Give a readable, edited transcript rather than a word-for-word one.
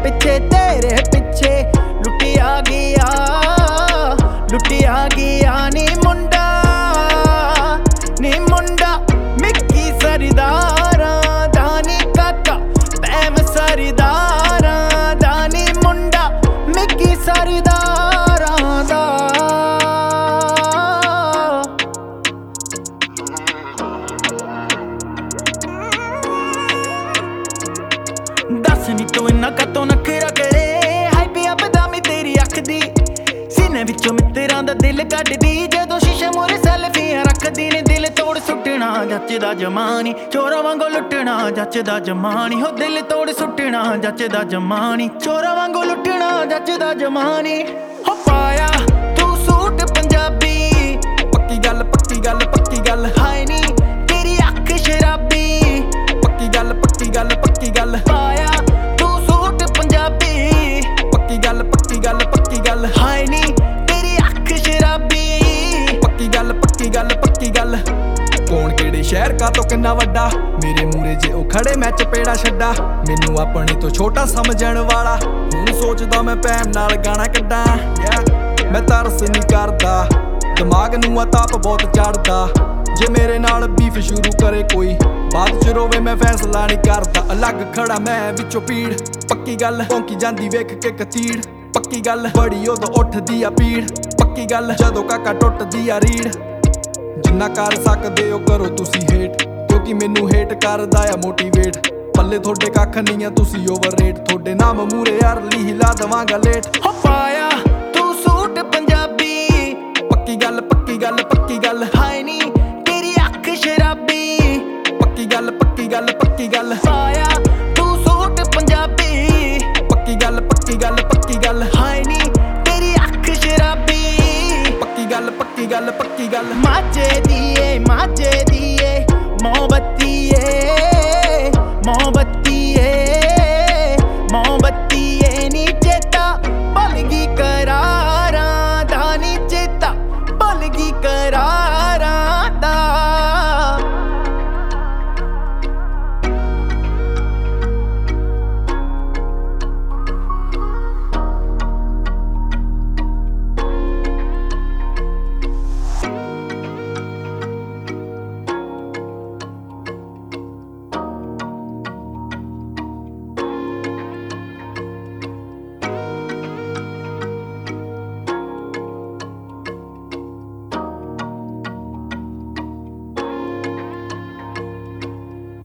ਪਿੱਛੇ ਤੇਰੇ ਪਿੱਛੇ ਲੁੱਟਿਆ ਗਿਆ ਨੀ ਮੁੰਡਾ ਮਿੱਕੀ ਸਰਦਾਰਾਂ ਦਾ ਨੀ ਕਾਕਾ ਪੈਮ ਸਰਦਾਰਾਂ ਦਾ ਨੀ ਮੁੰਡਾ ਮਿੱਕੀ ਸਰਦਾਰਾਂ ਦਾ। ਦੱਸ ਨੀ ਤੂੰ ਇੰਨਾ ਕਾਤੋਂ ਨਖਰਾ ਕਰੇ ਹਾਈ ਪਿਆ ਬਦਾਮੀ ਤੇਰੀ ਅੱਖ ਦੀ ਸੀਨੇ ਵਿੱਚੋਂ ਮਿੱਤਰਾਂ ਦਾ ਦਿਲ ਕੱਢਦੀ ਜਦੋਂ ਸ਼ੀਸ਼ੇ ਮੂਹਰੇ ਸੈਲਫੀਆਂ ਰੱਖਦੀ ਨੇ ਦਿਲ ਤੋੜ ਸੁੱਟਣਾ ਜੱਚਦਾ ਜਮਾਨੀ ਚੋਰਾਂ ਵਾਂਗੂ ਲੁੱਟਣਾ ਜੱਚਦਾ ਜਮਾਨੀ ਹੋ ਦਿਲ ਤੋੜ ਸੁੱਟਣਾ ਜੱਚਦਾ ਜਮਾਨੀ ਚੋਰਾਂ ਵਾਂਗੂ ਲੁੱਟਣਾ ਜੱਚਦਾ ਜਮਾਨੀ ਹੋ ਪਾਇਆ ਤੂੰ ਸੂਟ ਪੰਜਾਬੀ ਪੱਕੀ ਗੱਲ ਹਾਏ ਨੀ ਤੇਰੀ ਅੱਖ ਸ਼ਰਾਬੀ ਪੱਕੀ ਗੱਲ ਪਾਇਆ ਤੂੰ ਸੂਟ ਪੰਜਾਬੀ ਪੱਕੀ ਗੱਲ ਹਾਏ ਨੀ ਤੇਰੀ ਅੱਖ ਸ਼ਰਾਬੀ ਪੱਕੀ ਗੱਲ ਕੌਣ ਕਿਹੜੇ ਸ਼ਹਿਰ ਕਾ ਤੋਂ ਕਿੰਨਾ ਵੱਡਾ ਮੇਰੇ ਮੂਰੇ ਜੇ ਉਹ ਖੜੇ ਮੈਂ ਚਪੇੜਾ ਛੱਡਾ ਮੈਨੂੰ ਆਪਣੇ ਤੋਂ ਛੋਟਾ ਸਮਝਣ ਵਾਲਾ ਹੁਣ ਸੋਚਦਾ ਮੈਂ ਭੈਣ ਨਾਲ ਗਾਣਾ ਕੱਢਾਂ ਮੈਂ ਤਰਸ ਨਹੀਂ ਕਰਦਾ ਦਿਮਾਗ ਨੂੰ ਆ ਤਾਪ ਬਹੁਤ ਚੜਦਾ ਜੇ ਮੇਰੇ ਨਾਲ ਬੀਫ ਸ਼ੁਰੂ ਕਰੇ ਕੋਈ ਬਾਅਦ ਚ ਰੋਵੇ ਮੈਂ ਫੈਸਲਾ ਨਹੀਂ ਕਰਦਾ ਅਲੱਗ ਖੜਾ ਮੈਂ ਵਿੱਚੋਂ ਪੀੜ ਪੱਕੀ ਗੱਲ ਭੌਂਕੀ ਜਾਂਦੀ ਵੇਖ ਕੇ ਕਤੀੜ ਪੱਕੀ ਗੱਲ ਬੜੀ ਉਦੋਂ ਉੱਠਦੀ ਆ ਪੀੜ ਪੱਕੀ ਗੱਲ ਜਦੋਂ ਕਾਕਾ ਟੁੱਟਦੀ ਆ ਰੀੜ ਜਿੰਨਾ ਕਰ ਸਕਦੇ ਹੋ ਕਰੋ ਤੁਸੀਂ ਹੇਟ ਕਿਉਂਕਿ ਮੈਨੂੰ ਹੇਟ ਕਰਦਾ ਆ ਮੋਟੀਵੇਟ ਪੱਲੇ ਤੁਹਾਡੇ ਕੱਖ ਨਹੀਂ ਆ ਤੁਸੀਂ ਓਵਰਰੇਟ ਤੁਹਾਡੇ ਨਾਮ ਮੂਰੇ ਅਰਲੀ ਹਿਲਾ ਦਵਾਂਗਾ ਲੇਟ ਹੋ ਪਾਇਆ ਤੂੰ ਸੂਟ ਪੰਜਾਬੀ ਪੱਕੀ ਗੱਲ ਹਾਏ ਨੀ ਤੇਰੀ ਅੱਖ ਸ਼ਰਾਬੀ ਪੱਕੀ ਗੱਲ ਪਾਇਆ ਤੂੰ ਸੂਟ ਪੰਜਾਬੀ ਪੱਕੀ ਗੱਲ ਹਾਏ ਨੀ ਤੇਰੀ ਅੱਖ ਸ਼ਰਾਬੀ ਪੱਕੀ ਗੱਲ ਮਾਝੇ ਦੀਏ ਮੋਹਬਤ